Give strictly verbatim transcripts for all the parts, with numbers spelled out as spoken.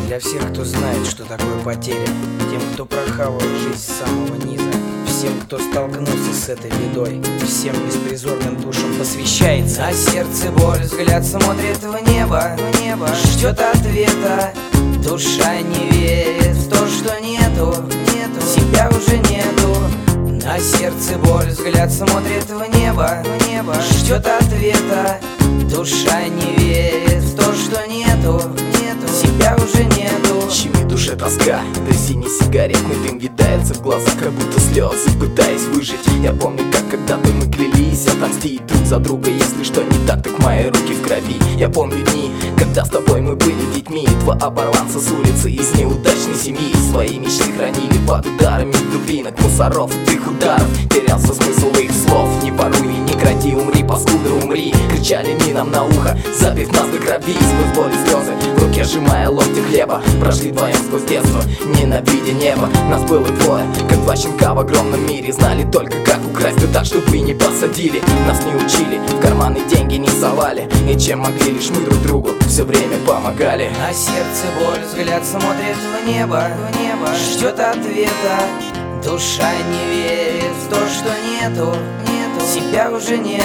Для всех, кто знает, что такое потеря, тем, кто прохавал жизнь с самого низа, всем, кто столкнулся с этой бедой, всем беспризорным душам посвящается. На сердце боль, взгляд смотрит в небо, в небо, ждет ответа. Душа не верит в то, что нету, нету, себя уже нету. На сердце боль, взгляд смотрит в небо, в небо, ждет ответа. Душа не верит в то, что нету, нету, себя уже нету. Щемит душе тоска, да синий сигаретный дым видается в глазах, как будто слезы, пытаясь выжить. Я помню, как когда-то мы клялись отомстить друг за друга. Если что не так, так мои руки в крови. Я помню дни, когда с тобой мы были детьми. Два оборванца с улицы из неудачной семьи. Свои мечты хранили под ударами дубинок, мусоров, их ударов. Терялся смысл их слов. Не воруй, не кради, умри, паскуда, умри. Кричали они нам на ухо, забив нас до крови. Сквозь боли слезы, в руке сжимая ломти хлеба. Прошли вдвоем сквозь детство, ненавидя небо. Нас было двое, как два щенка в огромном мире. Знали только, как украсть, да так, чтобы не посадили. Нас не учили, в карманы деньги не совали. И чем могли, лишь мы друг другу все время помогали. На сердце боль, взгляд смотрит в небо, в небо, ждет ответа. Душа не верит в то, что нету, нету, себя уже нету.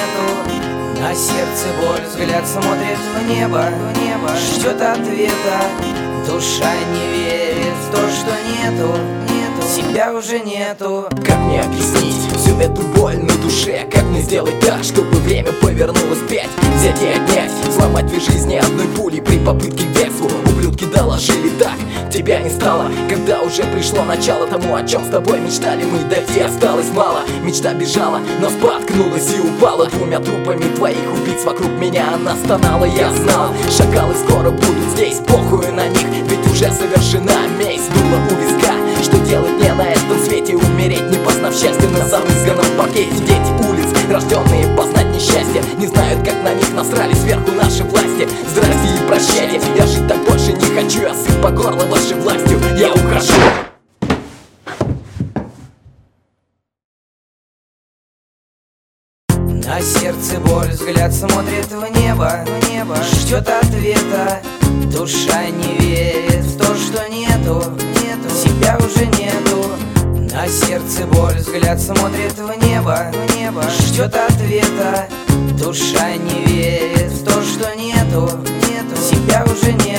На сердце боль, взгляд смотрит в небо, в небо, ждет ответа. Душа не верит в то, что нету, нету, себя уже нету. Как мне объяснить всю эту боль на душе? Как мне сделать так, чтобы время повернулось вспять? Взять и отнять, сломать две жизни одной пулей при попытке к бегству. Ублюдки доложили так, тебя не стало, когда уже пришло начало тому, о чем с тобой мечтали мы. Дойти осталось мало, мечта бежала, но споткнулась и упала. Двумя трупами твоих убийц вокруг меня она стонала. Я знал, шакалы скоро будут здесь, похуй на них, ведь уже совершена месть. Дуло у виска, что делать мне на этом свете? Умереть, не познав счастья на замызганном паркете. Дети улиц, рожденные познать несчастье, не знают, как на них насрали сверху наши власти. Здрасте и прощайте, я жить так больше не хочу. Я сыт по горло вашей властью, я ухожу. На сердце боль, взгляд смотрит в небо, в небо, ждет ответа. Душа не верит в то, что нету, нету, себя уже нету. На сердце боль, взгляд смотрит в небо, в небо, ждет ответа. Душа не верит в то, что нету, нету, себя уже нету.